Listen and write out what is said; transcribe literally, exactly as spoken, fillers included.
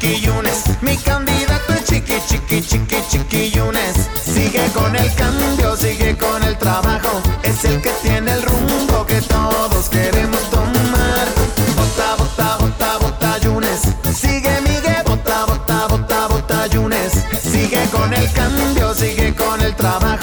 Chiqui Yunes. Mi candidato es Chiqui, Chiqui, Chiqui, Chiqui Yunes. Sigue con el cambio, sigue con el trabajo. Es el que tiene el rumbo que todos queremos tomar. Vota, vota, vota, vota Yunes. Sigue Miguel, vota, vota, vota, vota Yunes. Sigue con el cambio, sigue con el trabajo.